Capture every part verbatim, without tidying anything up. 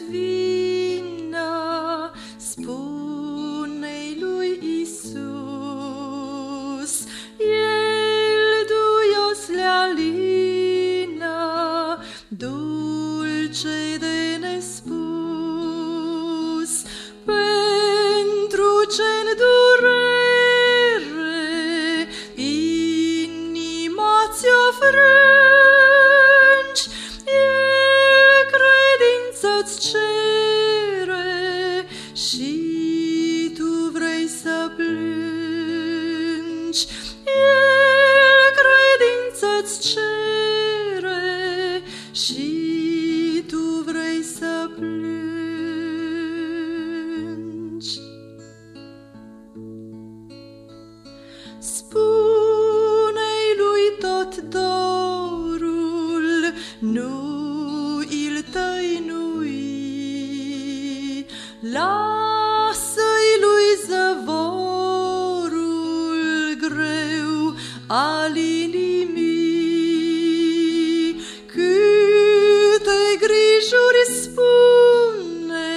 vină, spune-i lui Iisus, El duios le-a lină, dulce de nespus, pentru ce-n durere inima ți-o frângi, El credință-ți cere și tu vrei să plângi. El credință-ți cere și tu vrei să plângi. Spune-i lui tot dorul, nu il tăinui, lasă-i lui zăvorul greu al inimii. Câte grijuri spune,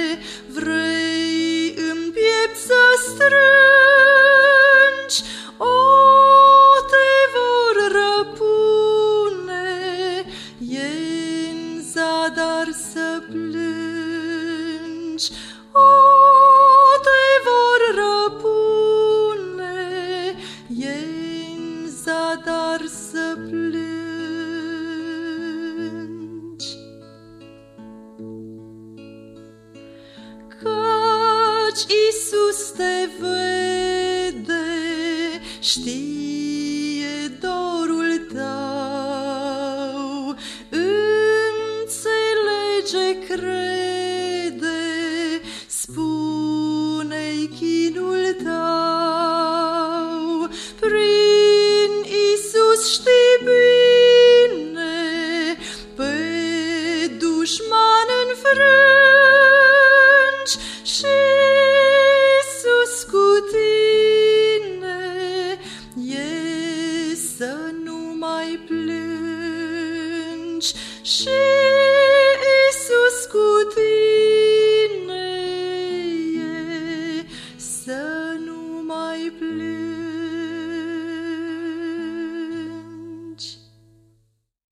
vrei în piept să strângi, o, te vor răpune, e-n zadar să plângi. O, te vor răpune, e-n zadar să plângi. Căci Iisus te vede, știe dorul tău, înțelege, crede, spune-i chinul tău. Prin Iisus știi bine, pe dușman înfrângi și